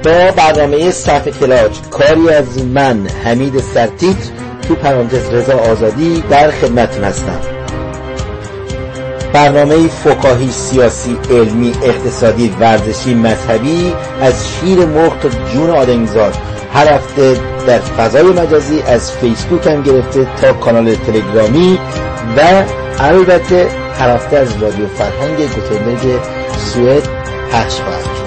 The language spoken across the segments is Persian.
با برنامه صفحه کلاج، کاری از من حمید سرتیتر تو پرانتز رضا آزادی در خدمتتون هستم. برنامه فکاهی، سیاسی، علمی، اقتصادی، ورزشی، مذهبی از شیر مرغ تا جون آدمیزاد، هر هفته در فضای مجازی از فیسبوک هم گرفته تا کانال تلگرامی و البته هر هفته از رادیو فرهنگ گوتنبرگ سوئد پخش خواهد شد.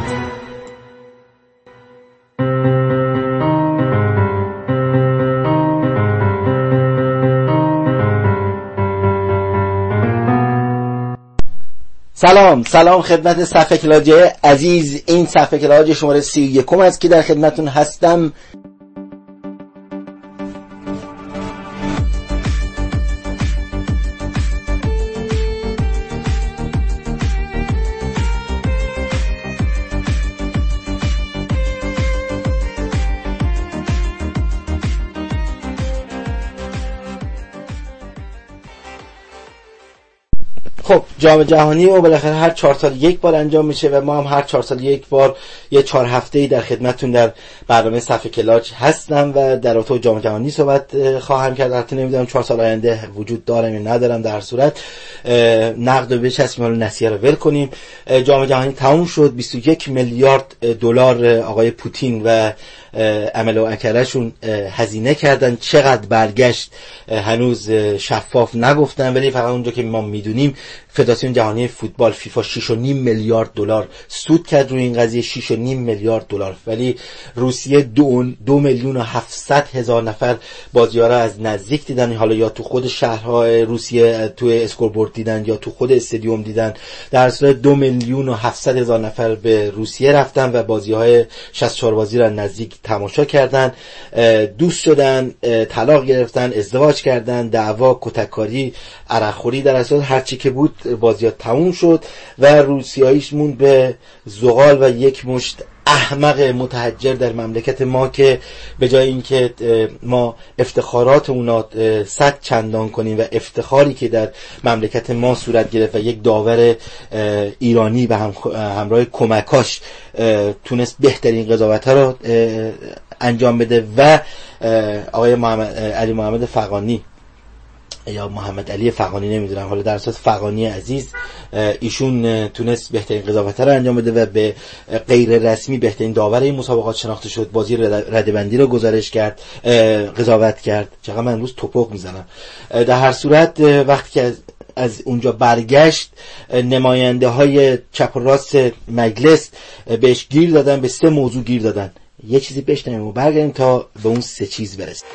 سلام خدمت صفحه کلاج عزیز. این صفحه کلاج شماره 31 است که در خدمتون هستم. خب جام جهانی و بالاخره هر 4 سال یک بار انجام میشه و ما هم هر 4 سال یک بار یه 4 هفته‌ای در خدمتتون در برنامه صفحه کلاج هستم و در رابطه با جام جهانی صحبت خواهم کرد. البته نمیدونم 4 سال آینده وجود دارم یا ندارم. در هر صورت نقد و بچسبیم، حالا نسیه رو ول کنیم. جام جهانی تموم شد. 21 میلیارد دلار آقای پوتین و عمل و اکرشون هزینه کردن. چقدر برگشت هنوز شفاف نگفتن، ولی فقط اونجا که ما میدونیم فدراسیون جهانی فوتبال فیفا 6.5 میلیارد دلار سود کرد روی این قضیه. 6.5 میلیارد دلار. ولی روسیه 2 میلیون و 700 هزار نفر بازی‌ها را از نزدیک دیدن، حالا یا تو خود شهرهای روسیه تو اسکوربورد دیدن یا تو خود استادیوم دیدن. در صورت 2 میلیون و 700 هزار نفر به روسیه رفتن و بازی‌های 64 بازی را نزدیک تماشا کردن، دوست شدن، طلاق گرفتن، ازدواج کردن، دعوا، کتککاری، عرقخوری، در اصل هر چی که بود بازی‌ها تموم شد و روسیاییش موند به زغال و یک مشت احمق متحجر در مملکت ما که به جای اینکه ما افتخارات اونا 100 چندان کنیم و افتخاری که در مملکت ما صورت گرفت و یک داور ایرانی و همراه کمکاش تونست بهترین قضاوت‌ها رو انجام بده و آقای علی محمد فغانی یا محمد علی فغانی، نمیدونم، حالا در اساس فغانی عزیز، ایشون تونست بهترین قضاوت‌ها رو انجام بده و به غیر رسمی بهترین داور این مسابقات شناخته شد. بازی ردبندی رو گزارش کرد، قضاوت کرد. چقدر من امروز توپق میزنم. در هر صورت وقتی که از اونجا برگشت، نماینده های چپ و راست مجلس بهش گیر دادن، به 3 موضوع گیر دادن. یه چیزی بشنویم و برگردیم تا به اون 3 چیز برسیم.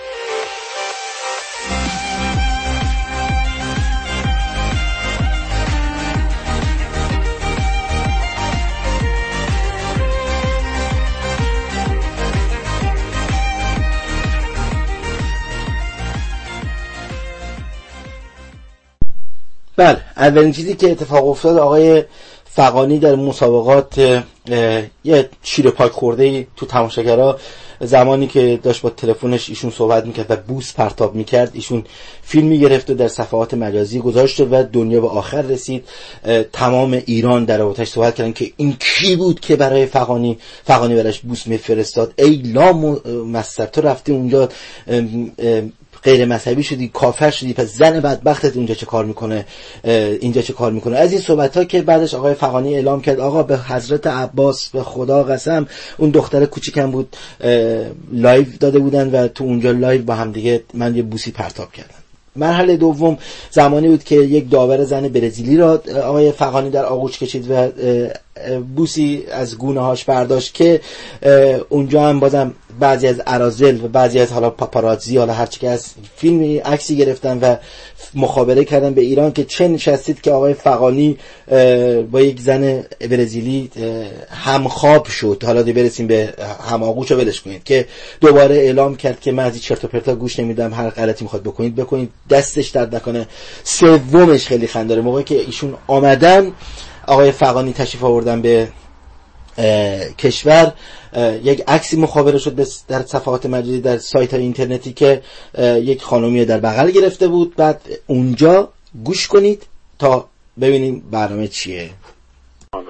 بله، اولین چیزی که اتفاق افتاد، آقای فغانی در مسابقات یه شیر پاک خورده تو تماشاگرها، زمانی که داشت با تلفنش ایشون صحبت میکرد و بوس پرتاب میکرد، ایشون فیلمی گرفت و در صفحات مجازی گذاشت و دنیا به آخر رسید. تمام ایران در رابطش صحبت کردن که این کی بود که برای فغانی براش بوس میفرستاد. ای لامصب، تو رفتی اونجا غیر مذهبی شدی، کافر شدی، پس زن بدبختت اونجا چه کار میکنه، اینجا چه کار میکنه. از این صحبت ها که بعدش آقای فغانی اعلام کرد آقا به حضرت عباس به خدا قسم، اون دختر کوچیکم بود، لایو داده بودن و تو اونجا لایو با هم دیگه من یه بوسی پرتاب کردم. مرحله دوم زمانی بود که یک داور زن برزیلی را آقای فغانی در آغوش کشید و بوسی از گونه هاش برداشت که اونجا هم بازم بعضی از اراذل و بعضی از حالا پاپاراتزی، حالا هرچی که از فیلمی عکسی گرفتن و مخابره کردن به ایران که چه نشستید که آقای فغانی با یک زن برزیلی همخواب شد. حالا برسیم به هماغوش رو ولش کنید که دوباره اعلام کرد که من از این چرت و پرتا گوش نمیدم، هر غلطی میخواد بکنید، دستش درد نکنه. سومش خیلی خنده‌داره، موقعی که ایشون آمدن، آقای فغانی تشریف آوردن به کشور، یک عکسی مخابره شد در صفحات مجازی در سایت های اینترنتی که یک خانومی در بغل گرفته بود. بعد اونجا گوش کنید تا ببینیم برنامه چیه.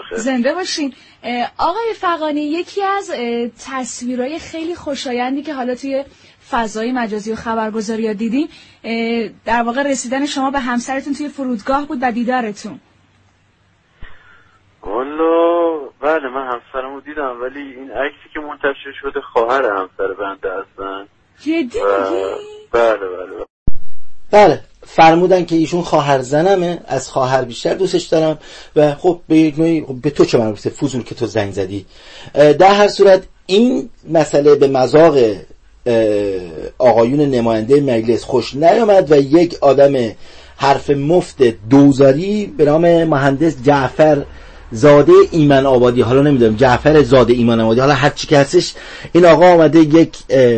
بخیر. زنده باشین. آقای فغانی، یکی از تصویرهای خیلی خوشایندی که حالا توی فضای مجازی و خبرگزاری ها دیدیم در واقع رسیدن شما به همسرتون توی فرودگاه بود و دیدارتون. والا بله، من همسرمو دیدم، ولی این عکسی که منتشر شده خواهر همسر بنده هستن. جدی میگی؟ بله. فرمودن که ایشون خواهر زنمه، از خواهر بیشتر دوستش دارم و خب به یک نوعی به تو چه مربوطه، فضول که تو زنگ زدی. در هر صورت این مسئله به مذاق آقایون نماینده مجلس خوش نیامد و یک آدم حرف مفت دوزاری به نام مهندس جعفر زاده ایمن آبادی، حالا نمیدونم جعفر زاده ایمن آبادی، حالا هر چی که هستش، این آقا آمده یک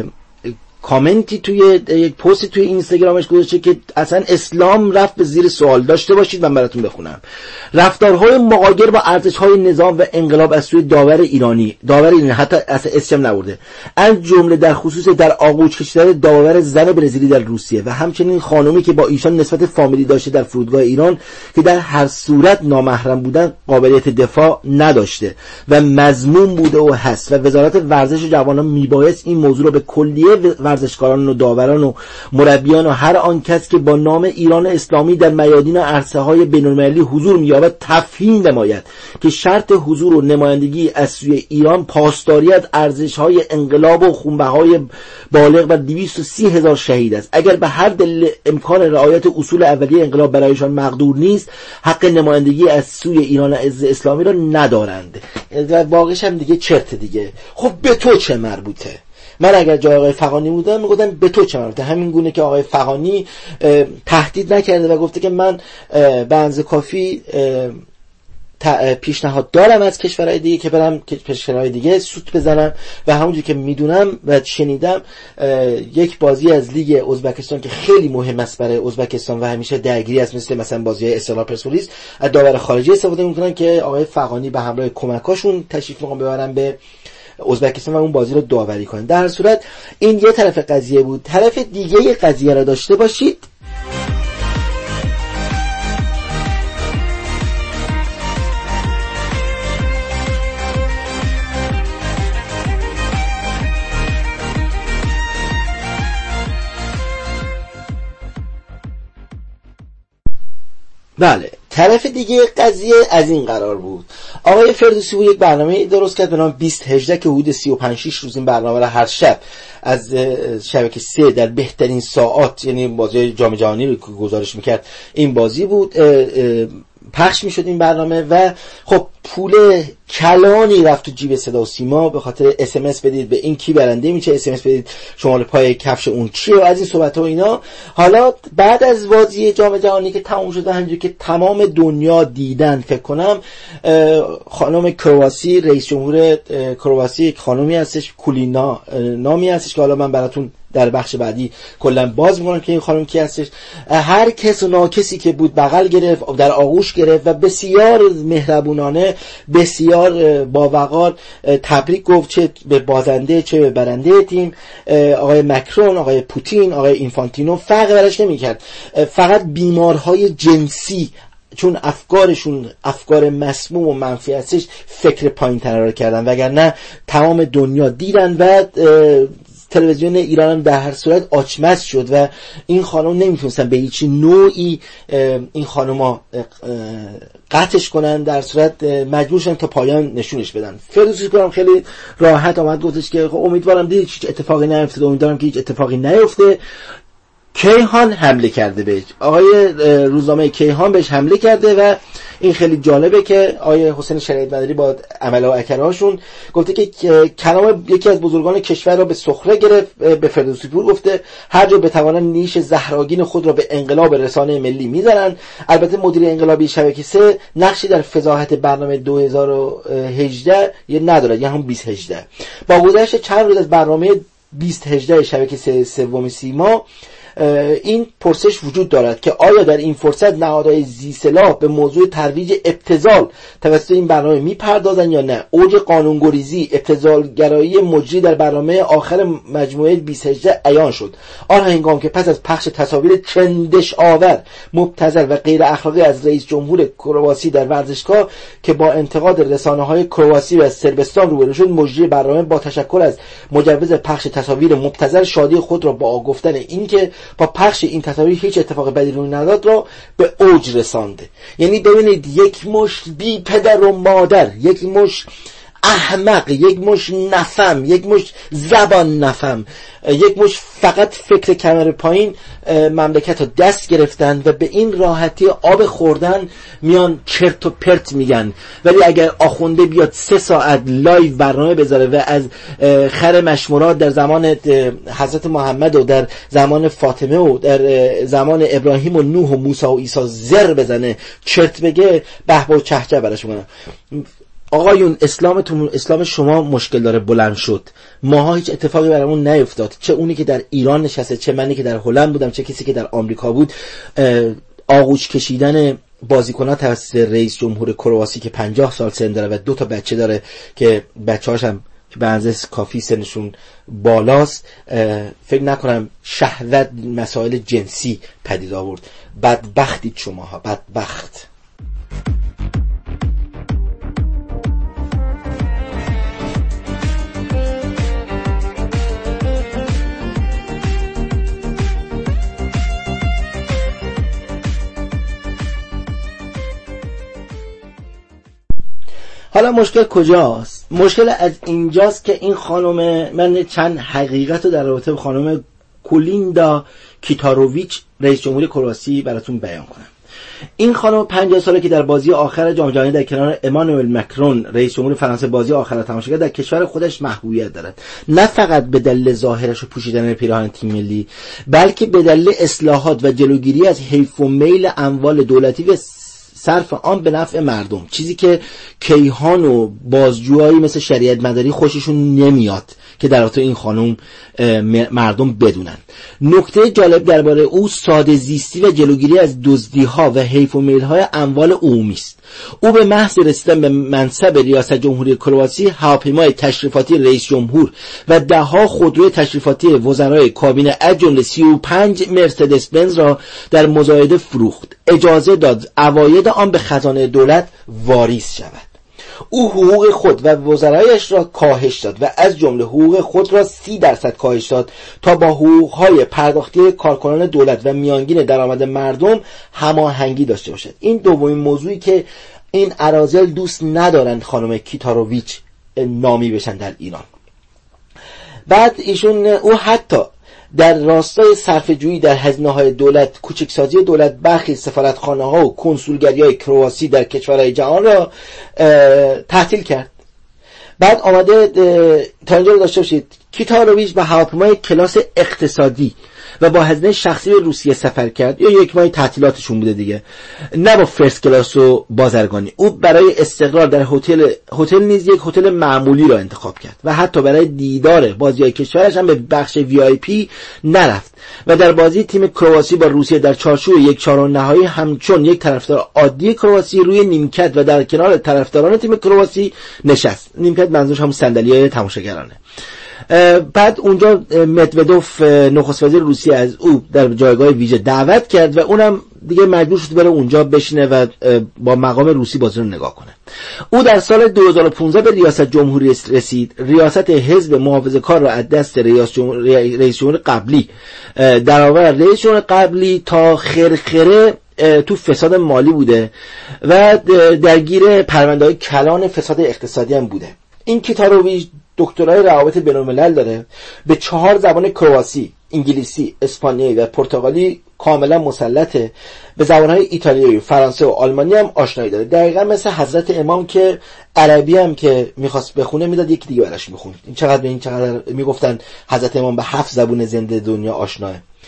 کامنتی توی یک پستی توی اینستاگرامش گذاشته که اصلا اسلام رفت به زیر سوال. داشته باشید من براتون بخونم. رفتارهای مغایر با ارزش‌های نظام و انقلاب از سوی داور ایرانی حتی اصلا اسم نبرده، از جمله در خصوص در آغوش کشیدن داور زن برزیلی در روسیه و همچنین خانومی که با ایشان نسبت فامیلی داشته در فرودگاه ایران که در هر صورت نامحرم بودن قابلیت دفاع نداشته و مذموم بوده و هست و وزارت ورزش و جوانان میبایست این موضوع رو به کلیه ورزشکاران و داوران و مربیان و هر آن کس که با نام ایران اسلامی در میادین و عرصه‌های بین‌المللی حضور می‌یابد تفهیم نماید که شرط حضور و نمایندگی از سوی ایران پاسداری از ارزش‌های انقلاب و خونبهای بالغ بر 230,000 شهید است. اگر به هر دلیل امکان رعایت اصول اولیه انقلاب برایشان مقدور نیست، حق نمایندگی از سوی ایران اسلامی را ندارند. و واقعش هم دیگه چرت دیگه. خب به تو چه مربوطه؟ من اگر جای آقای فغانی بودم میگفتم به تو چه مربوطه؟ همین گونه که آقای فغانی تهدید نکرده و گفته که من به اندازه کافی پیشنهاد دارم از کشورهای دیگه که برم کشورهای دیگه سوت بزنم و همونجوری که میدونم و شنیدم یک بازی از لیگ ازبکستان که خیلی مهم است برای ازبکستان و همیشه درگیری است، مثلا بازی استقلال پرسپولیس، از داور خارجی استفاده میکنن که آقای فغانی به همراه کمکاشون تشریف میکنن ببرن به ازبکستان و اون بازی رو داوری کنن. در هر صورت این یه طرف قضیه بود. طرف دیگه قضیه رو داشته باشید. بله، طرف دیگه قضیه از این قرار بود. آقای فردوسی بود یک برنامه درست کرد به نام 2018 که حدود 35-6 روز این برنامه را هر شب از شبکه 3 در بهترین ساعات، یعنی بازی جام جهانی رو که گزارش میکرد این بازی بود، پخش میشد این برنامه و خب پول کلانی رفت تو جیب صدا و سیما به خاطر SMS بدید به این کی برنده میشه، SMS بدید شماره پای کفش اون کیه و از این صحبت ها و اینا. حالا بعد از بازی جام جهانی که تموم شده، همونجوری که تمام دنیا دیدن، فکر کنم خانم کرواسی، رئیس جمهور کرواسی، یک خانومی هستش کولینا نامی هستش که حالا من براتون در بخش بعدی کلا باز میکنم که این خانم کی هستش. هر کس و ناکسی که بود بغل گرفت، در آغوش گرفت و بسیار مهربونانه، بسیار با وقار تبریک گفت، چه به بازنده چه به برنده تیم. آقای مکرون، آقای پوتین، آقای اینفانتینو فرق براش نمیکرد. فقط بیمارهای جنسی چون افکارشون افکار مسموم و منفی هستش فکر پایین تر رو کردن، وگرنه تمام دنیا دیدن و تلویزیون ایران هم در هر صورت آچمز شد و این خانم نمیتونستن به هیچ نوعی این خانم‌ها قطعش کنن، در صورت مجبور شدن تا پایان نشونش بدن. فردوسی کنم خیلی راحت آمد گفتش که امیدوارم دید هیچ اتفاقی نیفته، امیدوارم که هیچ اتفاقی نیفته. کیهان حمله کرده بهش، آقای روزنامه کیهان بهش حمله کرده و این خیلی جالبه که آقای حسین شریعت مداری با عمله و اکرهاشون گفته که کلام یکی از بزرگان کشور را به سخره گرفت. به فردوسی پور گفته هر جا بتوانن نیش زهراگین خود را به انقلاب رسانه ملی میذارن. البته مدیر انقلابی شبکه 3 نقشی در فضاحت برنامه 2018 نداره، یعنی هم 2018. با گذشت چند روز از برنامه 2018 شبکه 3 سوم سیما این پرسش وجود دارد که آیا در این فرصت نهادهای ذی‌سلاح به موضوع ترویج ابتذال توسط این برنامه میپردازند یا نه؟ اوج قانونگریزی، ابتذالگرایی مجری در برنامه آخر مجموعه 2018 عیان شد. آن هنگام که پس از پخش تصاویر چندش آور، مبتذل و غیر اخلاقی از رئیس جمهور کرواسی در ورزشگاه که با انتقاد رسانه‌های کرواسی و صربستان روبرو شد، مجری برنامه با تشکر از مجوز پخش تصاویر مبتذل شادی خود را با گفتن اینکه با پخش این تصاویر هیچ اتفاق بدی روی نداد را به اوج رسانده. یعنی ببینید، یک مشت بی پدر و مادر، یک مشت احمق، یک مشت نفهم، یک مشت زبان نفهم، یک مشت فقط فکر کمر پایین مملکت رو دست گرفتن و به این راحتی آب خوردن میان چرت و پرت میگن. ولی اگر آخونده بیاد 3 ساعت لایو برنامه بذاره و از خر مشمورات در زمان حضرت محمد و در زمان فاطمه و در زمان ابراهیم و نوح و موسی و عیسی زر بزنه، چرت بگه، بهبه و چهچه براش میکنن. آقایون، اسلام شما مشکل داره بلند شد. ماها هیچ اتفاقی برامون نیفتاد، چه اونی که در ایران نشسته، چه منی که در هلند بودم، چه کسی که در آمریکا بود. آغوش کشیدن بازیکن‌ها توسط رئیس جمهور کرواسی که 50 سال سن داره و 2 تا بچه داره که بچه‌هاش هم که به اندازه کافی سنشون بالاست، فکر نکنم شهوت مسائل جنسی پدید آورد. بدبختید شماها، بدبخت. حالا مشکل کجاست؟ مشکل از اینجاست که این خانم، من چند حقیقت رو در رابطه با خانم کولیندا کیتاروویچ رئیس جمهوری کرواسی براتون بیان کنم. این خانم 50 ساله که در بازی آخر جام جهانی در کنار امانوئل مکرون رئیس جمهور فرانسه بازی آخر را تماشا کرد، در کشور خودش محبوبیت دارد. نه فقط به دلیل ظاهرش و پوشیدن پیراهن تیم ملی، بلکه به دلیل اصلاحات و جلوگیری از حیف و میل اموال دولتی و صرف آن به نفع مردم، چیزی که کیهان و بازجوهایی مثل شریعت مداری خوششون نمیاد که در واقع این خانم مردم بدونن. نکته جالب درباره او ساده زیستی و جلوگیری از دزدی‌ها و حیف و میل‌های اموال عمومی است. او به محض رسیدن به منصب ریاست جمهوری کرواسی هواپیمای تشریفاتی رئیس جمهور و 10 خودروی تشریفاتی وزرای کابینه از جمله 35 مرسدس بنز را در مزایده فروخت. اجازه داد عواید آن به خزانه دولت واریز شود. او حقوق خود و وزرایش را کاهش داد و از جمله حقوق خود را 30% کاهش داد تا با حقوقهای پرداختی کارکنان دولت و میانگین درآمد مردم هماهنگی داشته باشد. این دومین موضوعی که این اراذل دوست ندارند خانم کیتاروویچ نامی بشن در ایران. بعد او حتی در راستای صرفه‌جویی در هزینه‌های دولت، کوچکسازی دولت، برخی سفارتخانه‌ها و کنسولگری‌های کرواسی در کشورهای جهان را تعطیل کرد. بعد آمده تا اینجا رو داشته باشید، کیتاروویچ با هواپیمای کلاس اقتصادی و با هزینه شخصی به روسیه سفر کرد، یا یک ماه تعطیلاتشون بوده دیگه، نه با فرست کلاس و بازرگانی. او برای استقرار در هتل نیز یک هتل معمولی را انتخاب کرد و حتی برای دیدار بازی‌های کشورش هم به بخش VIP نرفت و در بازی تیم کرواسی با روسیه در چارچوب یک چهارم نهایی همچون یک طرفدار عادی کرواسی روی نیمکت و در کنار طرفداران تیم کرواسی نشست. نیمکت منظورش هم صندلی‌های تماشاگرانه. بعد اونجا مدودوف نخست وزیر روسیه از او در جایگاه ویژه دعوت کرد و اونم دیگه مجبور شد بره اونجا بشینه و با مقام روسی بازی رو نگاه کنه. او در سال 2015 به ریاست جمهوری رسید. ریاست حزب محافظه‌کار را از دست رئیس جمهور قبلی در آورد. رئیس جمهور قبلی تا خرخره تو فساد مالی بوده و درگیر پرونده‌های کلان فساد اقتصادی هم بوده. این کیتاروویچ دکترای روابط بین‌الملل داره، به 4 زبان کرواسی، انگلیسی، اسپانیایی و پرتغالی کاملا مسلطه. به زبان‌های ایتالیایی، فرانسه و آلمانی هم آشنایی داره. دقیقاً مثل حضرت امام که عربی هم که می‌خواست بخونه میداد یکی دیگه براش می‌خوند. این چقدر میگفتن حضرت امام به 7 زبان زنده دنیا آشناه.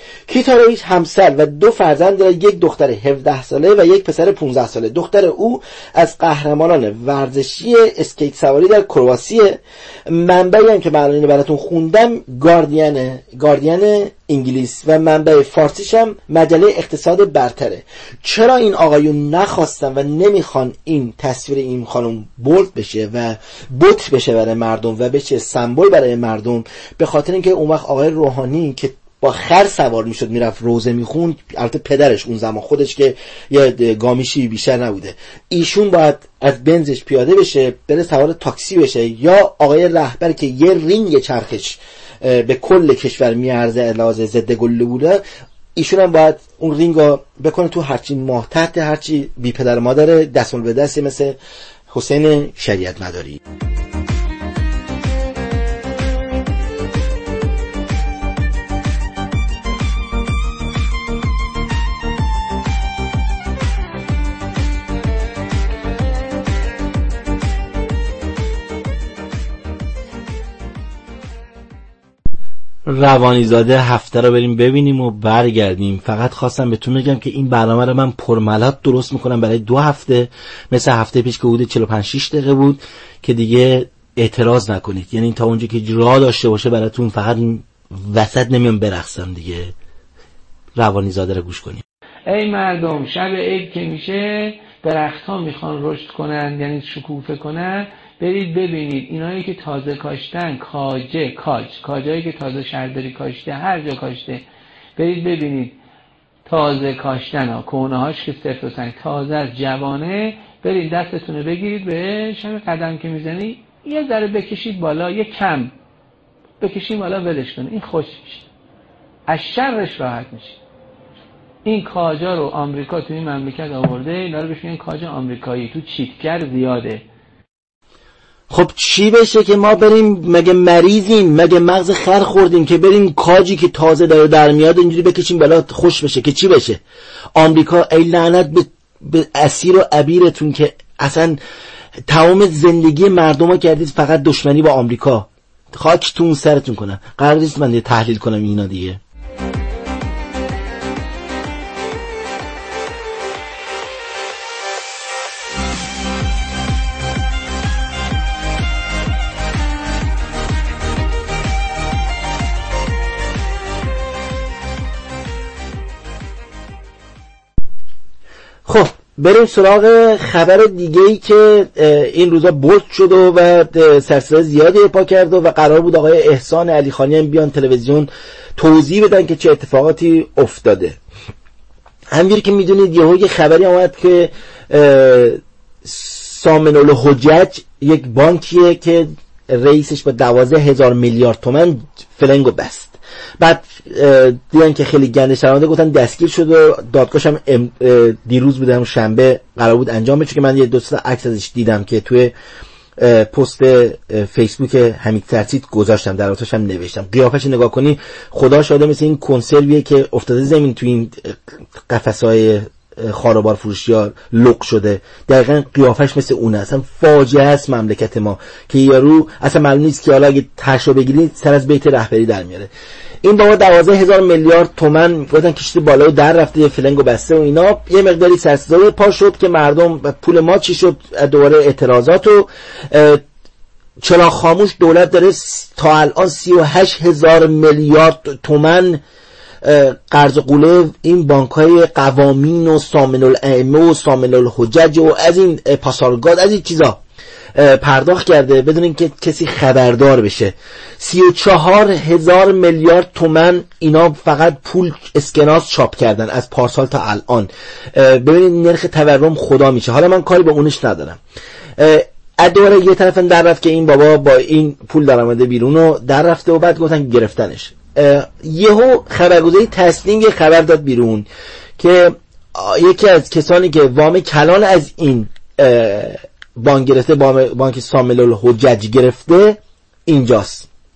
کیتارو همسر و 2 فرزند داره، یک دختر 17 ساله و یک پسر 15 ساله. دختر او از قهرمانان ورزشی اسکیت سواری در کرواسی. منبعی هم که من براتون خوندم گاردین انگلیس و منبع فارسیش هم مجله اقتصاد برتره. چرا این آقایون نخواستن و نمیخوان این تصویر این خانم بولد بشه و بوت بشه برای مردم و بشه سمبل برای مردم؟ به خاطر اینکه اون وقت آقای روحانی که با خر سوار میشد میرفت روزه میخوند، البته پدرش اون زمان خودش که یه گامیشی بیشتر نبوده، ایشون باید از بنزش پیاده بشه بره سوار تاکسی بشه، یا آقای رهبر که یه رینگ چرخش به کل کشور میارزه علاوه ضد گلوله بوده، ایشون هم باید اون رینگو بکنه تو هرچی ماه تحت هرچی بی پدر مادر دستمال به دستی مثل حسین شریعت مداری. روانیزاده هفته رو بریم ببینیم و برگردیم. فقط خواستم بهتون بگم که این برنامه رو من پرملات درست میکنم برای 2 هفته، مثل هفته پیش که حدود 45-6 دقیقه بود که دیگه اعتراض نکنید، یعنی تا اونجا که راه داشته باشه براتون، فقط وسط نمیام برقصم دیگه. روانیزاده رو گوش کنیم. ای مردم، شب عید که میشه درخت‌ها میخوان رشد کنن، یعنی شکوفه کنن، برید ببینید اینایی که تازه کاشتن، کاجایی که تازه شهرداری کاشته، هر جا کاشته، برید ببینید تازه کاشتن ها، کونه‌هاش که صفر و سنگ تازه از جوانه، برید دستتونه بگیرید به شب قدم که میزنی یه ذره بکشید بالا، یه کم بکشید بالا، ولش کنید، این خوش میشه، از شرش راحت میشه. این کاجا رو آمریکا توی این مملکت آورده، اینا رو بهش میگن کاج آمریکایی، تو چیتگر زیاده. خب چی بشه که ما بریم؟ مگه مریضیم؟ مگه مغز خر خوردیم که بریم کاجی که تازه داره در میاد اینجوری بکشیم بالا خوش بشه که چی بشه؟ آمریکا ای لعنت به اسیر و عبیرتون که اصلا تمام زندگی مردم رو کردید فقط دشمنی با آمریکا. خاکتون سرتون کنن. قرار نیست من تحلیل کنم اینا دیگه. خب بریم سراغ خبر دیگه‌ای که این روزا بولد شد و سرصدا زیادی پا کرد و قرار بود آقای احسان علیخانی هم بیان تلویزیون توضیح بدن که چه اتفاقاتی افتاده. همینجوری که میدونید یه خبری اومد که سامن الحجج یک بانکیه که رئیسش با 12,000 میلیارد تومان فلنگو بست. بعد دیدن که خیلی گنده شرمنده، گفتن دستگیر شد و دادگاهش هم دیروز بود، هم شنبه قرار بود انجام بشه که من یه 2 تا عکس ازش دیدم که توی پست فیسبوک حمید ترسید گذاشتم، در آتش هم نوشتم. قیافش نگاه کنی خدا شاده مثل این کنسرویه که افتاده زمین توی این قفس‌های خاروبار فروشیار لق شده، دقیقاً قیافش مثل اونه. اصلا فاجعه است مملکت ما که یارو اصلا معلوم نیست که حالا اگه تشو بگیرید سر از بیت رهبری در میاره. این بابا 12,000 میلیارد تومان گفتن کشید بالای در رفته، فلنگو بسته و اینا. یه مقداری سرسزای پا شد که مردم پول ما چی شد، دوباره اعتراضات و چرا خاموش دولت داره تا الان 38,000 میلیارد تومان قرض قوله این بانک‌های قوامین و سامن الائمه و سامن الحجج و از این پاسارگاد از این چیزا پرداخت کرده بدون اینکه کسی خبردار بشه. 34,000 میلیارد تومان اینا فقط پول اسکناس چاپ کردن از پارسال تا الان. ببینید نرخ تورم خدا میشه. حالا من کاری به اونش ندارم. دوباره یه طرف در رفت که این بابا با این پول درآمده بیرون و در رفته و بعد گفتن گرفتنش. یهو خبرگزاری تسنیم یه خبر داد بیرون که یکی از کسانی که وام کلان از این بانک گرفته، بانک سامن الحجج گرفته، اینجاست.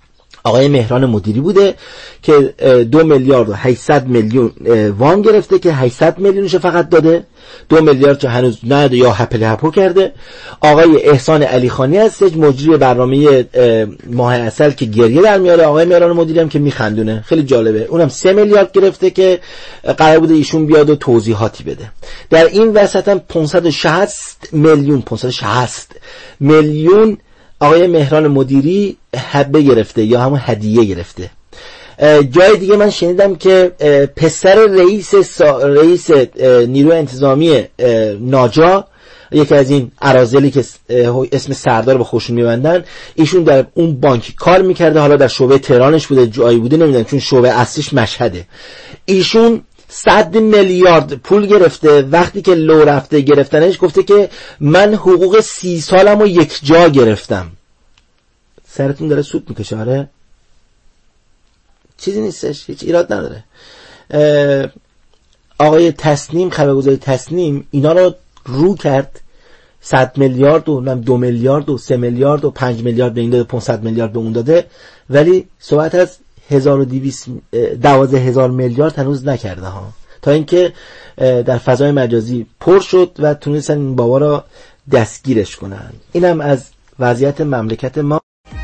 آقای مهران مدیری بوده که 2 میلیارد و 800 میلیون وام گرفته که 800 میلیونش فقط داده، 2 میلیارد چه هنوز نداده یا هپو کرده. آقای احسان علیخانی هستش مجری برنامه ماه عسل که گریه در میاره. آقای مهران مدیری هم که میخندونه، خیلی جالبه، اونم 3 میلیارد گرفته که قرار بوده ایشون بیاد و توضیحاتی بده. در این وسط هم 560 میلیون آقای مهران مدیری هبه گرفته یا همون هدیه گرفته. جای دیگه من شنیدم که پسر رئیس نیروی انتظامی ناجا، یکی از این اراذلی که اسم سردار به خودشون میبندن، ایشون در اون بانک کار میکرده، حالا در شعبه تهرانش بوده جایی بوده نمیدونم، چون شعبه اصلیش مشهده. ایشون 100 میلیارد پول گرفته، وقتی که لو رفته گرفتنش گفته که من حقوق 30 سالمو یک جا گرفتم. سرتون داره سود میکشه؟ آره چیزی نیستش، هیچ ایراد نداره. آقای تصنیم، خبرگزاری تصنیم اینا رو رو کرد، 100 میلیارد و 2 میلیارد و 3 میلیارد و 5 میلیارد به این داده، 500 میلیارد به اون داده، ولی صحبت از 12,000 میلیارد هنوز نکرده ها، تا اینکه در فضای مجازی پر شد و تونستن این بابا را دستگیرش کنن. اینم از وضعیت مملکت ما.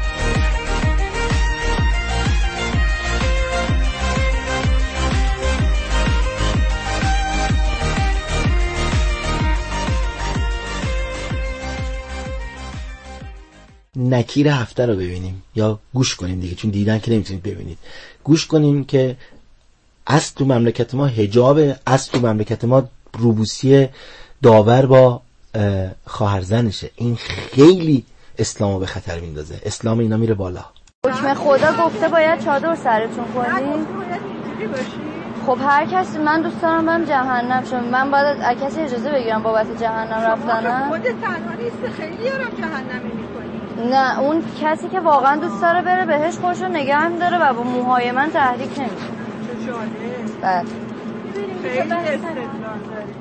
نکیر هفته رو ببینیم یا گوش کنیم دیگه، چون دیدن که نمیتونید ببینید. گوش کنیم که از تو مملکت ما حجاب، از تو مملکت ما روبوسی داور با خواهرزنشه. این خیلی اسلامو به خطر میندازه، اسلام اینا میره بالا. حکم خدا گفته باید چادر سرتون کنید. خب هر کسی، من دوست دارم برم جهنم شم، من باید از کسی اجازه بگیرم بابت جهنم رفتنم؟ خودت تنها نیست، خیلی یارم جهنمی میکنی. نه، اون کسی که واقعا دوست داره بره بهش خودشو نگه می‌داره و با موهای من تحریک نمیشه. چه جالب. بله. خیلی استدلال داری.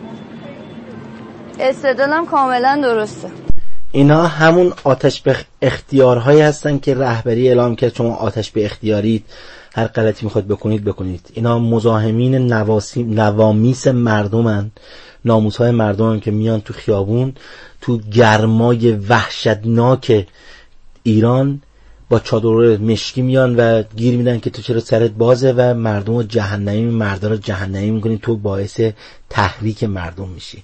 استدلالم کاملا درسته. اینا همون آتش به اختیارهایی هستن که رهبری اعلام کرد شما آتش به اختیارید، هر غلطی میخواد بکنید. اینا مزاحمین نوامیس مردمن، ناموسهای مردمن که میان تو خیابون تو گرمای وحشتناک ایران با چادر مشکی میان و گیر میدن که تو چرا سرت بازه و مردم رو جهنمی، مردا رو جهنمی میکنی، تو باعث تحریک مردم میشی.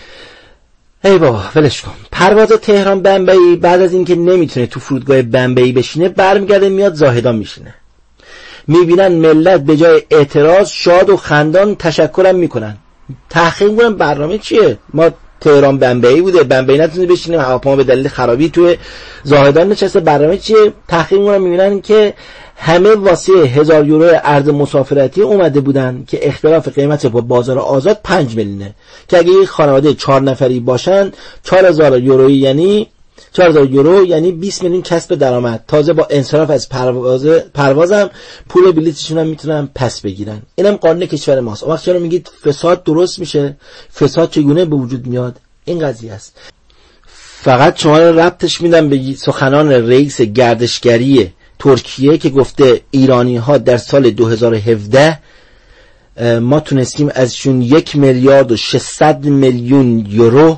ای بابا ولش کن. پرواز تهران بمبئی بعد از اینکه نمیتونه تو فرودگاه بمبئی بشینه، برمیگرده میاد زاهدان میشینه. میبینن ملت به جای اعتراض شاد و خندان تشکرم میکنن. تحقیق میکنن برنامه چیه؟ ما تهران بمبئی بوده، بمبئی نتونه بشینیم، هواپیما به دلیل خرابی تو زاهدان نشسته، برنامه چیه؟ تحقیق میکنن میبینن که همه واسه 1000 یورو ارز مسافرتی اومده بودن که اختلاف قیمت با بازار آزاد 5 میلیونه، که اگه یک خانواده 4 نفری باشن 4000 یورو یعنی 4000 یورو یعنی 20 میلیون کسب درآمد. تازه با انصراف از پروازم پول بلیطشون هم میتونن پس بگیرن. اینم قانون کشور ماست. اما چرا میگید فساد درست میشه؟ فساد چگونه به وجود میاد؟ این قضیه است. فقط شما رو ربطش میدم به سخنان رئیس گردشگری ترکیه که گفته ایرانی ها در سال 2017 ما تونستیم ازشون 1 میلیارد و 600 میلیون یورو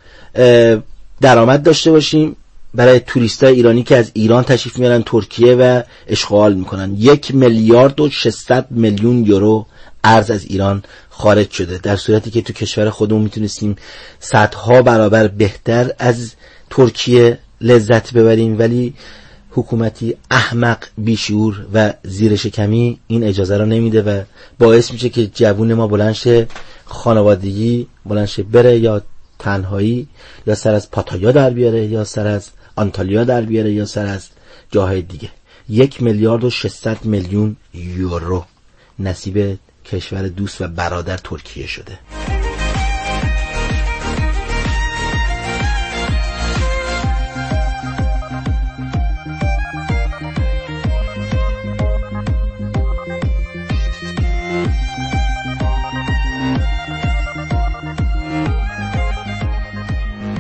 درآمد داشته باشیم برای توریستای ایرانی که از ایران تشریف میارن ترکیه و اشغال میکنن. 1 میلیارد و 600 میلیون یورو ارز از ایران خارج شده، در صورتی که تو کشور خودمون میتونستیم صدها برابر بهتر از ترکیه لذت ببریم، ولی حکومتی احمق، بیشعور و زیر شکمی این اجازه رو نمیده و باعث میشه که جوون ما بلندشه خانوادگی بلندشه بره، یا تنهایی، یا سر از پاتایا در بیاره، یا سر از آنتالیا در بیاره، یا سر از جاهای دیگه. 1 میلیارد و 600 میلیون یورو نصیب کشور دوست و برادر ترکیه شده.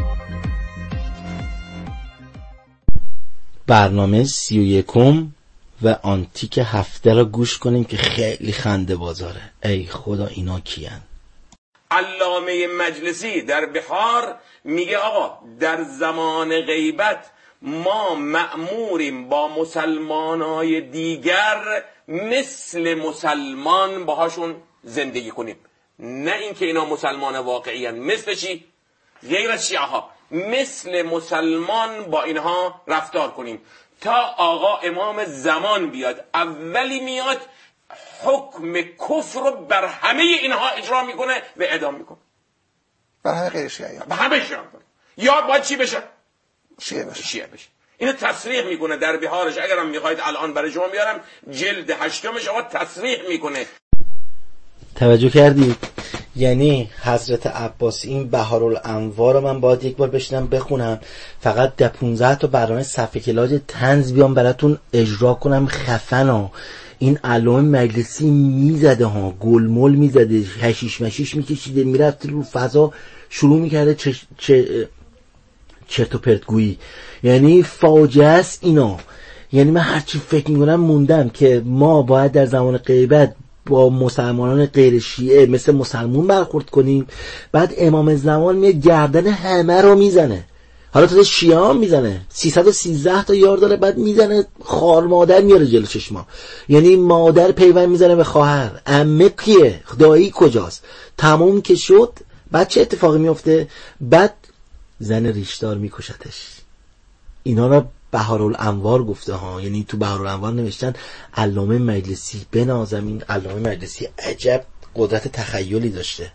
برنامه 31 و آنتیک هفته را گوش کنیم که خیلی خنده بازاره. ای خدا اینا کیان؟ علامه مجلسی در بحار میگه آقا در زمان غیبت ما مأموریم با مسلمانای دیگر مثل مسلمان باهاشون زندگی کنیم، نه اینکه اینا مسلمان واقعی هستند. مثل چی؟ غیر از شیعه ها مثل مسلمان با اینها رفتار کنیم تا آقا امام زمان بیاد. اولی میاد حکم کفر رو بر همه اینها اجرا میکنه و اعدام میکنه، بر همه غیر شیعه، به همه شیعه. یا باید چی بشه؟ شیعه بشه. اینو تصریح میکنه در بهارش. اگرم میخواید الان برای شما بیارم جلد 8 آقا تصریح میکنه. توجه کردید؟ یعنی حضرت عباسی این بهارالانوار رو من باید یک بار بشینم بخونم، فقط 15 تا برنامه صفحه کلاج طنز بیام براتون اجرا کنم. خفنا این علامه مجلسی میزده ها، گلمول میزده، هشیش مشیش میکشیده، میرفت رو فضا شروع میکرده چرت و پرت گویی. یعنی فاجعه است اینا. یعنی من هرچی فکر میکنم موندم که ما باید در زمان غیبت با مسلمانان غیر شیعه مثل مسلمون برخورد کنیم. بعد امام زمان میاد گردن همه رو میزنه، حالا تا شیعه هم میزنه، 313 تا یار داره، بعد میزنه خار مادر میاره جلو چشما. یعنی مادر پیوند میزنه به خواهر، عمه کیه، دایی کجاست، تموم که شد. بعد چه اتفاقی میفته؟ بعد زن ریشدار میکشتش. اینا رو بهارالانوار گفته ها. یعنی تو بهارالانوار نوشتن علامه مجلسی. بنازم این علامه مجلسی عجب قدرت تخیلی داشته.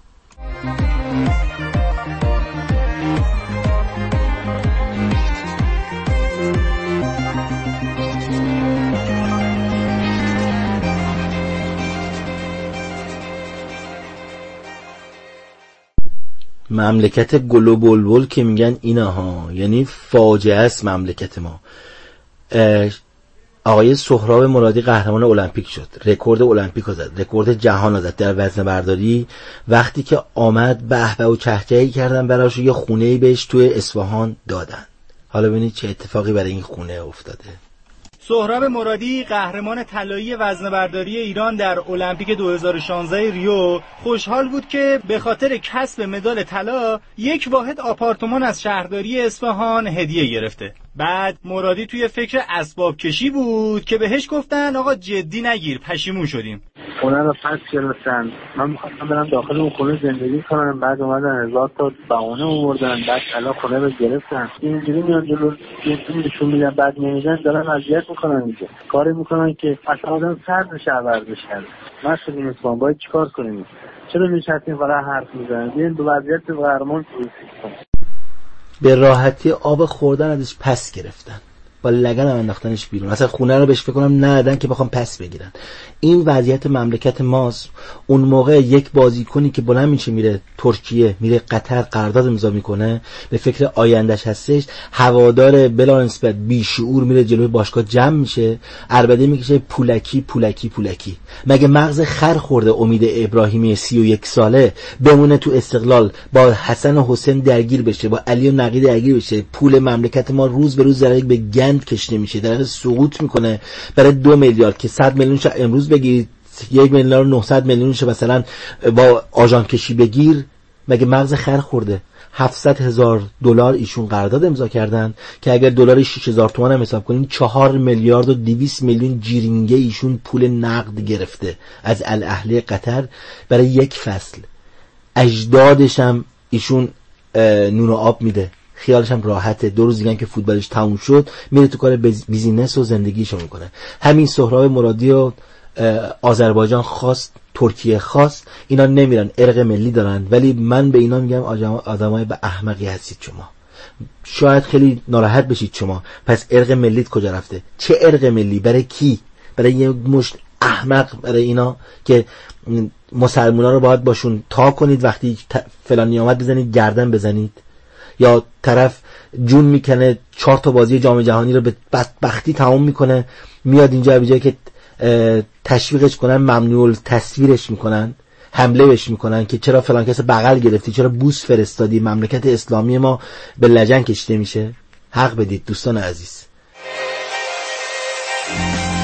مملکت گل و بلبل که میگن اینا ها، یعنی فاجعه است مملکت ما. آقای سهراب مرادی قهرمان المپیک شد، رکورد المپیک رو زد، رکورد جهان رو زد در وزنه برداری. وقتی که آمد به و چهچهی کردن براش، یه خونه‌ای بهش توی اصفهان دادن. حالا ببینید چه اتفاقی برای این خونه افتاده. سهراب مرادی قهرمان طلایی وزنه‌برداری ایران در المپیک 2016 ریو خوشحال بود که به خاطر کسب مدال طلا یک واحد آپارتمان از شهرداری اصفهان هدیه گرفته. بعد مرادی توی فکر اسباب کشی بود که بهش گفتن آقا جدی نگیر، پشیمون شدیم. خونه رو پس گرفتن، من می‌خواستم برم داخل اون خونه زندگی کنم، بعد اومدن 1000 تا بهونه آوردن، بعد طلا خونه رو گرفتن. اینجوری میان جلو جدی نشون میدن، بعد نمیدن، دارن اذیت میکنن دیگه. کاری میکنن که اصلا آدم سرد بشه ورزش کرد. ما شدیم اسلام باید چیکار کنیم؟ چرا نشستیم فقط حرف میزنیم؟ بیاین دو وضعیت قهرمان توصیف کنیم. به راحتی آب خوردن ازش پس گرفتن، با لگن هم انداختنش بیرون. اصلا خونه رو بهش فکر کنم ندادن که بخوام پس بگیرن. این وضعیت مملکت ماست. اون موقع یک بازیکنی که بلند میشه میره ترکیه، میره قطر، قرارداد امضا میکنه، به فکر آیندهش هستش، هوادار بلا نسبت بی شعور میره جلوی باشگاه جمع میشه، عربده میکشه پولکی پولکی پولکی. مگه مغز خر خورده امید ابراهیمی 31 ساله بمونه تو استقلال با حسن و حسین درگیر بشه، با علی و نقی درگیر بشه؟ پول مملکت ما روز به روز داره به گند کشته میشه، داره سقوط میکنه. برای 2 میلیارد که 100 میلیون امروز بگیرید، 1 میلیارد و 900 میلیونش مثلا با آژان کشی بگیر. مگه مغز خر خورده؟ 700,000 دلار ایشون قرارداد امضا کردن که اگر دلار 6000 تومان هم حساب کنین 4 میلیارد و 200 میلیون جیرینگه ایشون پول نقد گرفته از الاهلی قطر برای یک فصل. اجدادش هم ایشون نون و آب میده، خیالش هم راحته. 2 روز دیگه که فوتبالش تموم شد میره تو کار بیزینس و زندگیشو میکنه. همین سهراب مرادی و آذربایجان خواست، ترکیه خواست، اینا نمیرن، ارق ملی دارن. ولی من به اینا میگم آدمای به احمقی هستید شما. شاید خیلی ناراحت بشید شما، پس ارق ملیت کجا رفته؟ چه ارق ملی؟ برای کی؟ برای یه مشت احمق؟ برای اینا که مسلمونا رو باید باشون تا کنید، وقتی فلانی آمد بزنید گردن بزنید؟ یا طرف جون میکنه 4 تا بازی جام جهانی رو به بدبختی تمام میکنه، میاد اینجا به جای که تشویقش کنن ممنوع تصویرش میکنن، حمله بهش میکنن که چرا فلان کس بغل گرفتی، چرا بوس فرستادی. مملکت اسلامی ما به لجن کشیده میشه. حق بدید دوستان عزیز.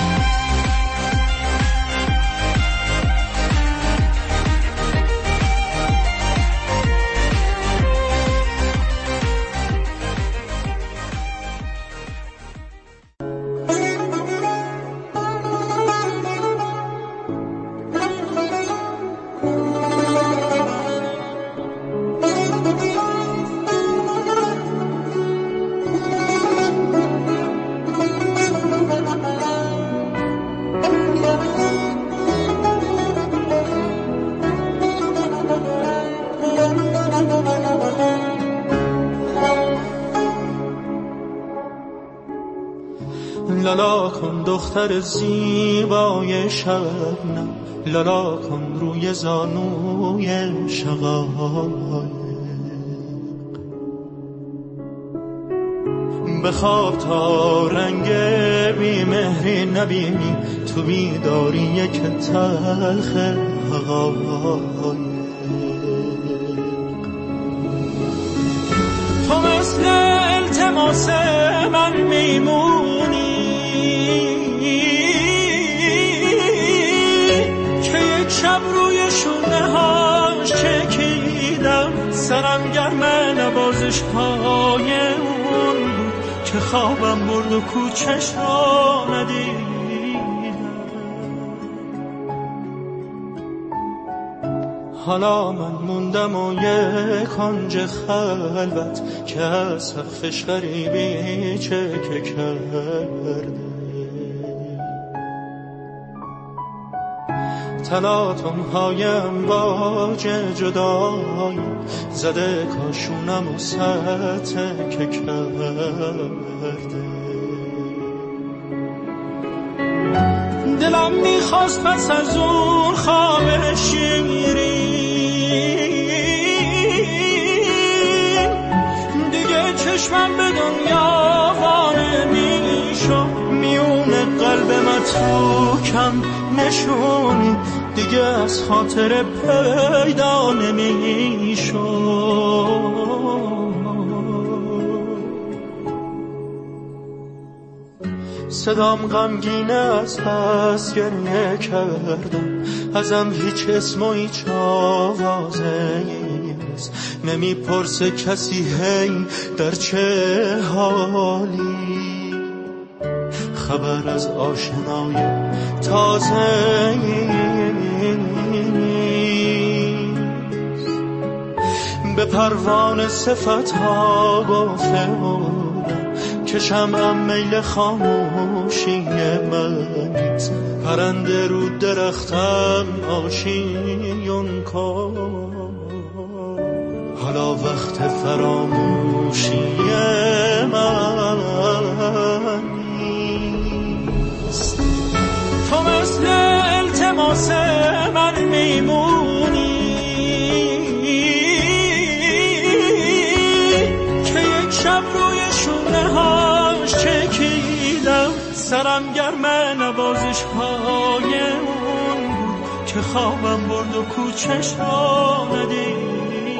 لالا کن دختر زیبای شبنم، لالا کن روی زانوی شقایق. بخواب تا رنگ بیمهری نبینی، تو بیداری یک تلخ حقایق. تو مثل التماس من میمونی که یک شب روی شونه هاش چکیدم، سرم گرم نوازش های اون که خوابم برد و کوچش را ندیدم. حالا من موندم و یک کنج خلوت که از سقفش غریبی چکه کرده. تلاطم هایم باج جدایی زده کاشونم و سطح که کرده. دلم میخواست پس از اون خواب شیرین دیگه چشمم به دنیا وانه میشو، میون قلب متروکم نشونی دیگه از خاطر پیدا نمیشو. صدام غمگینه از پس گریه کردم، ازم هیچ اسم و هیچ آوازه نیست. نمیپرسه کسی هی در چه حالی، خبر از آشنای تازه نیست. به پروانه صفت ها گفته که شمعم میل خاموشی من نیست. پرنده رو درختم آشیون کن، حالا وقت فراموشی من نیست. تو مثل التماس من میمونی که یک شب روی شونه هاش چکیدم، سرم گرم نوازش های اون که خوابم برد و کوچش را ندیدم.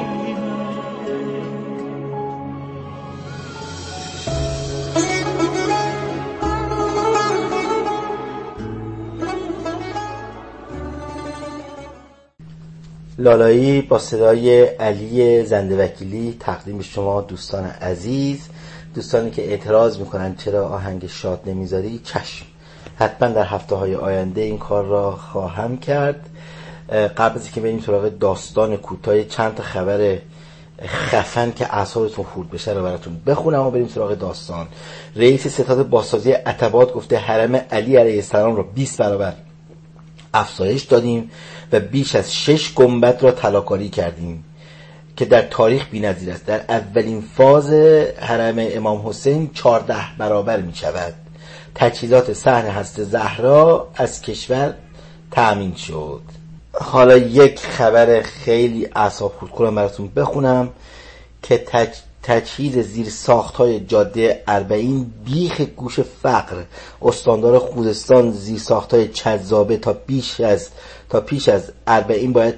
لالایی با صدای علی زنده وکیلی تقدیم شما دوستان عزیز. دوستانی که اعتراض میکنن چرا آهنگ شاد نمیذاری، چشم، حتما در هفته‌های آینده این کار را خواهم کرد. قبل از اینکه بریم سراغ داستان کوتاه چند تا خبر خفن که اعصابتون خورد بشه رو براتون بخونم و بریم سراغ داستان. رئیس ستاد بازسازی عتبات گفته حرم علی علیه السلام را 20 برابر افزایش دادیم و بیش از 6 گنبد را طلاکاری کردیم که در تاریخ بی‌نظیر است. در اولین فاز حرم امام حسین 14 برابر می شود. تجهیزات صحن حضرت زهرا از کشور تأمین شد. حالا یک خبر خیلی اعصاب خورد کنم براتون بخونم که تجهیز زیر ساخت‌های جاده اربعین بیخ گوش فقر. استاندار خوزستان زیر ساخت‌های چذابه تا پیش از اربعین باید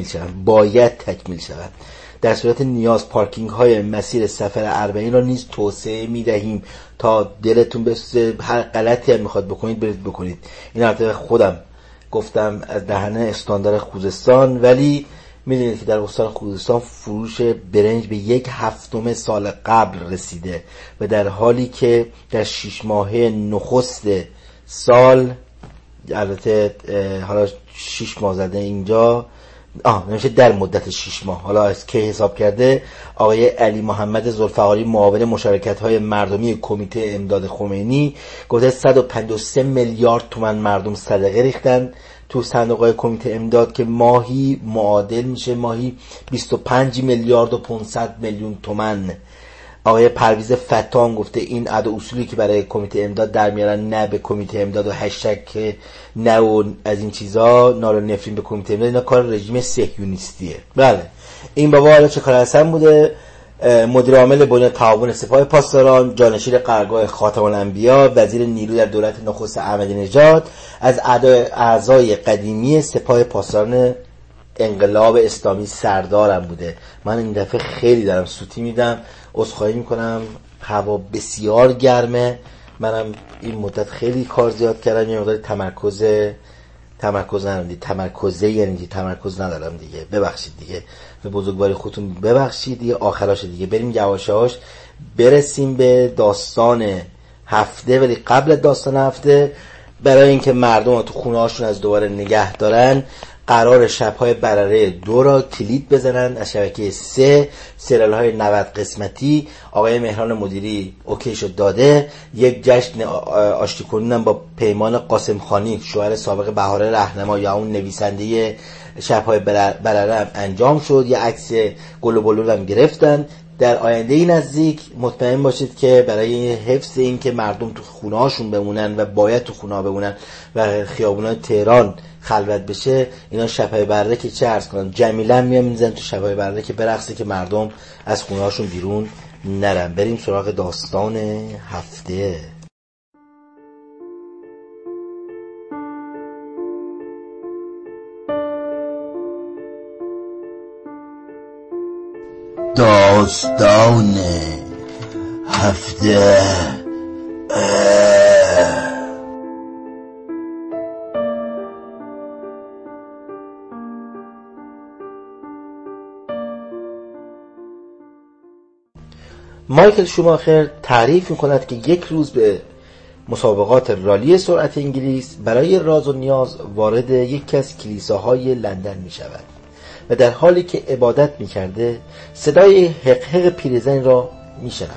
تکمیل شود. در صورت نیاز پارکینگ های مسیر سفر اربعین را نیز توسعه میدهیم تا دلتون بسوزه، هر غلطی هم میخواد بکنید برید بکنید. این البته خودم گفتم از دهنه استاندار خوزستان، ولی میدونید که در استان خوزستان فروش برنج به 1/7 سال قبل رسیده و در حالی که در 6 ماهه نخست سال، البته حالا 6 ماه زده اینجا، نمیشه در مدت 6 ماه، حالا از که حساب کرده، آقای علی محمد ذوالفقاری معاون مشارکت‌های مردمی کمیته امداد خمینی گفته 153 میلیارد تومان مردم صدقه ریختن تو صندوق‌های کمیته امداد که ماهی معادل میشه 25 میلیارد و 500 میلیون تومان. آقای پرویز فتان گفته این عد و اصولی که برای کمیته امداد در میارن نه به کمیته امداد و هشتگ نه و از این چیزا، نال و نفرین به کمیته امداد، اینا کار رژیم صهیونیستیه. بله این بابا حالا چه کار هستن بوده؟ مدیر عامل بنیاد تعاون سپاه پاسداران، جانشین قرارگاه خاتم الانبیا، وزیر نیرو در دولت نخست احمدی نژاد، از اعضای قدیمی سپاه پاسداران انقلاب اسلامی سردارم بوده. من این دفعه خیلی دارم سوتی میدم، عذرخواهی میکنم، هوا بسیار گرمه، منم این مدت خیلی کار زیاد کردم، یه مقدار تمرکز ندارم دیگه، ببخشید دیگه، به بزرگواری خودتون ببخشید دیگه. آخراش دیگه بریم یواش یواش برسیم به داستان هفته، ولی قبل داستان هفته برای اینکه مردم تو خونه هاشون از دوباره نگه دارن، قرار شب‌های برره 2 را کلید بزنن از شبکه 3 سریال‌های 90 قسمتی. آقای مهران مدیری اوکی شد داده. یک جشن آشتی کنونم با پیمان قاسم خانی، شوهر سابق بهاره رهنما یا اون نویسنده شب‌های برره هم انجام شد. یه عکس گل و بلور هم گرفتن. در آینده نزدیک مطمئن باشید که برای حفظ این که مردم تو خونه هاشون بمونن و باید تو خونه ها بمونن و خیابونای تهران خلوت بشه، اینا شب‌های برره که چه عرض کنم جمیلا میام میزن تو شب‌های برره که برقصه که مردم از خونه هاشون بیرون نرن. بریم سراغ داستان هفته. داستان هفته. مایکل شوماخر تعریف می‌کند که یک روز به مسابقات رالی سرعت انگلیس برای راز و نیاز وارد یکی از کلیساهای لندن می‌شود و در حالی که عبادت می‌کرده صدای حقحق پیرزن را می‌شنود.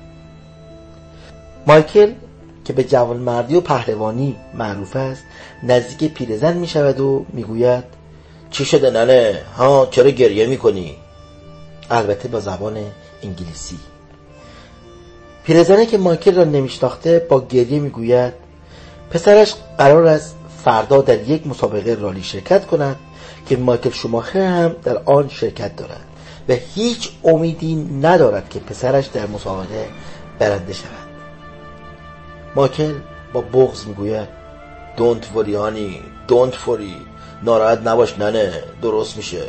مایکل که به جوانمردی و پهلوانی معروف است نزدیک پیرزن می‌شود و می‌گوید چی شده ننه؟ ها چرا گریه می‌کنی؟ البته با زبان انگلیسی. پیرزنی که مایکل را نمیشناخته با گریه میگوید پسرش قرار است فردا در یک مسابقه رالی شرکت کند که مایکل شوماخر هم در آن شرکت دارد و هیچ امیدی ندارد که پسرش در مسابقه برنده شود. مایکل با بغض میگوید Don't worry honey, don't worry، ناراحت نباش ننه، درست میشه.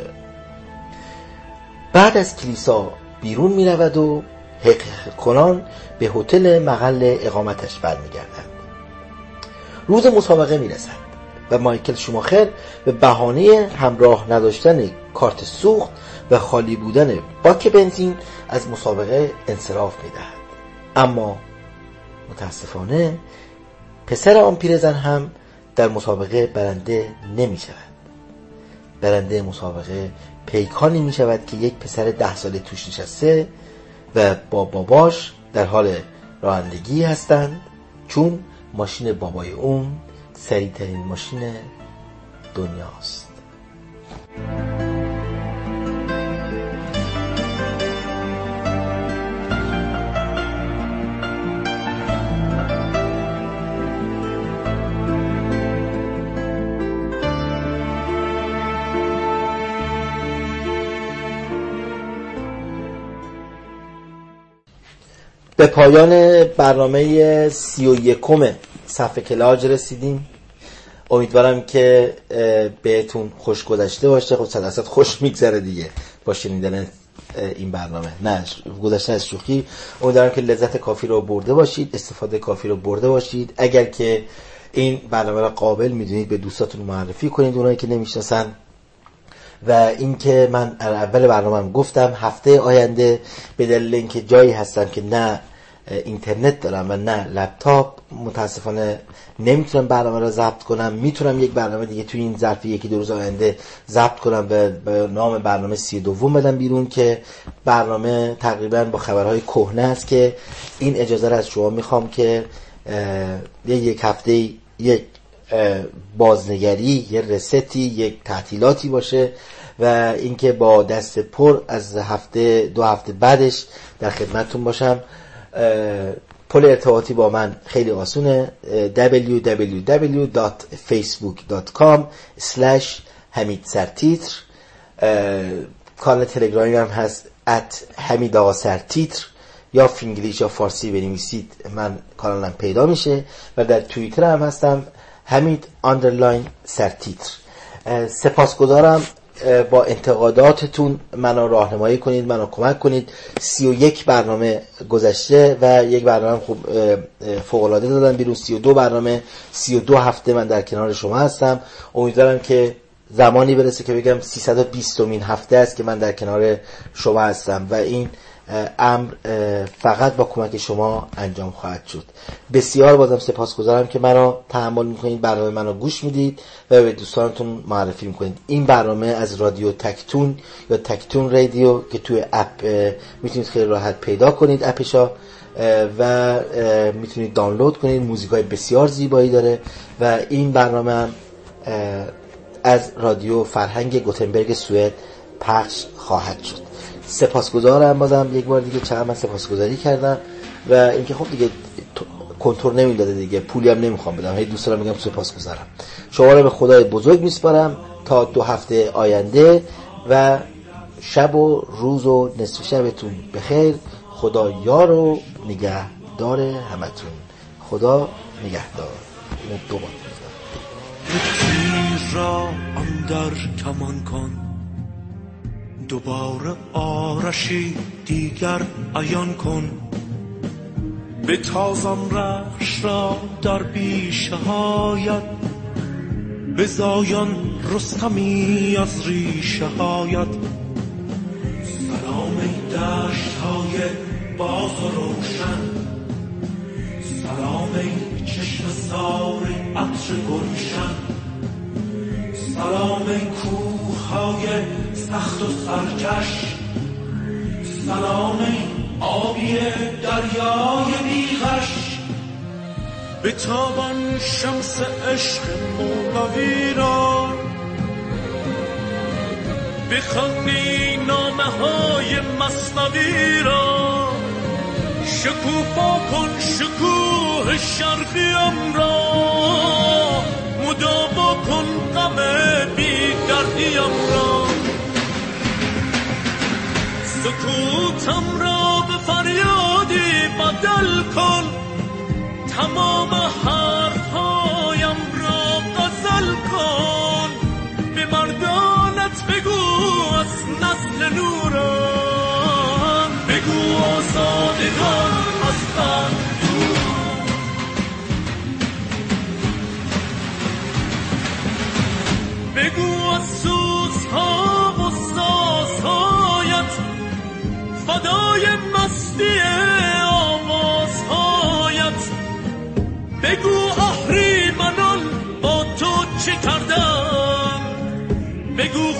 بعد از کلیسا بیرون میرود و حقیق کنان به هتل محل اقامتش برمیگردد. روز مسابقه میرسد و مایکل شوماخر به بهانه همراه نداشتن کارت سوخت و خالی بودن باک بنزین از مسابقه انصراف میدهد. اما متاسفانه پسر آن پیرزن هم در مسابقه برنده نمی شود. برنده مسابقه پیکانی می شود که یک پسر 10 ساله توش نشسته و با باباش در حال رانندگی هستند، چون ماشین بابای اون سریع‌ترین ماشین دنیاست. به پایان برنامه 31 صفحه کلاج رسیدیم. امیدوارم که بهتون خوش گذشته باشه. خب 100% خوش میگذره دیگه با شنیدن این برنامه، نه گذشته از شوخی. امیدوارم که لذت کافی رو برده باشید، استفاده کافی رو برده باشید. اگر که این برنامه رو قابل میدونید به دوستاتون معرفی کنید، اونایی که نمیشناسن. و اینکه من اول برنامه‌ام گفتم هفته آینده به دلیل اینکه جایی هستم که نه اینترنت دارم و نه لپتاپ، متاسفانه نمیتونم برنامه رو ضبط کنم. میتونم یک برنامه دیگه توی این ظرف 1-2 روز آینده ضبط کنم و به نام برنامه 32 بدم بیرون، که برنامه تقریبا با خبرهای کهنه است که این اجازه رو از شما میخوام که یک هفته یک بازنگری، یه رستی، یک تعطیلاتی باشه و اینکه با دست پر از دو هفته بعدش در خدمتتون باشم. پل ارتباطی با من خیلی آسونه، www.facebook.com/حمیدسرتیتر. کانال تلگرامی هم هست @حمیدآقاسرتیتر، یا فینگلیش یا فارسی بنویسید من کانالم پیدا میشه. و در توییتر هم هستم حمید_سرتیتر. سپاسگزارم، با انتقاداتتون منو راهنمایی کنید، منو کمک کنید. 31 برنامه گذشته و یک برنامه خوب فوق‌العاده دادم بیرون. 32 برنامه، 32 هفته من در کنار شما هستم. امیدوارم که زمانی برسه که بگم 320مین هفته است که من در کنار شما هستم و این امر فقط با کمک شما انجام خواهد شد. بسیار بازم سپاسگزارم که منو تحمل میکنید، برنامه منو گوش میدید و به دوستانتون معرفی میکنید. این برنامه از رادیو تکتون یا تکتون رادیو که توی اپ میتونید خیلی راحت پیدا کنید اپشا و میتونید دانلود کنید. موزیکای بسیار زیبایی داره و این برنامه هم از رادیو فرهنگ گوتنبرگ سوئد پخش خواهد شد. سپاسگزارم بازم یک بار دیگه، چقدر من سپاسگزاری کردم و اینکه خب دیگه کنترل نمیداده دیگه، پولی هم نمیخوام بدم، هی دوست دارم میگم سپاسگزارم. شما رو به خدای بزرگ میسپارم تا 2 هفته آینده و شب و روز و نصف شبتون بخیر. خدا یار و نگهدار همتون. خدا نگهدار. اینو دوباره تیر را اندر کمان کن، دوباره آرشی دیگر عیان کن. به تازم رخش را در بیشه هایت، به زایان رستمی از ریشه هایت. سلام ای دشت های باز و روشن، سلام ای چشم سار عطر گلشن، سلام ای کوه های سخت و سرکش، سلام ای آبی دریای بیغش. به تابان شمس عشق مولوی را، بخوانی نامه های مثنوی را. شکوفا کن شکوه شرقیم را، مداوا کن غم بی دردیم را. سکوتم را به فریادی بدل کن، تمام حرفهایم را غزل کن. به مردانت بگو از نسل نوران، بگو آزادگان از بند دور. بگو از سوزها و سازهایت، فدای مستی آوازهایت. بگو اهریمنان با تو چه کردن، بگو